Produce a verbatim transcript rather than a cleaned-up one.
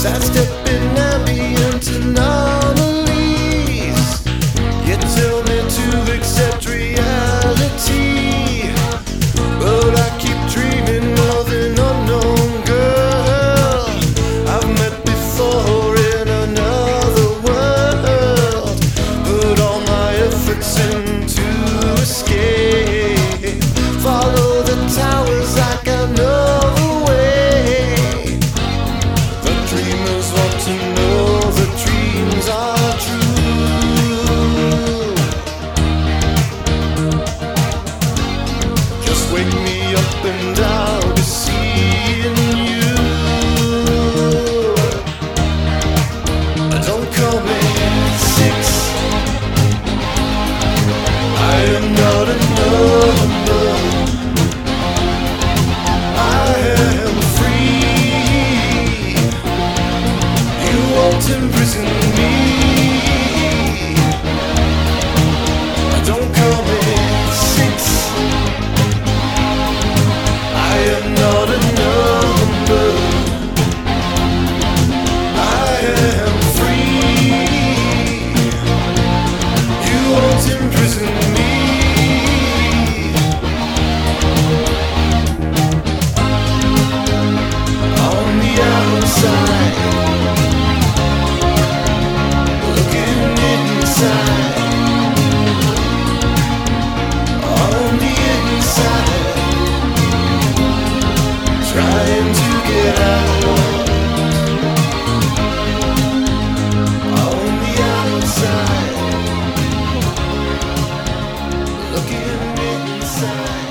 sidestepping ambient anomalies. You tell me to accept reality, but I keep dreaming of an unknown girl I've met before in another world. Put all my efforts into escape, follow the towers like I know the way. The dreamers want to know the dreams are true. Just wake me up and I'll be seeing you. Don't call me six, I am not a number. I am free. You won't imprison me. Don't call me six, I am not a number. I am free. You won't imprison me. On the outside, looking inside. On the inside, trying to get out. On the outside, looking inside.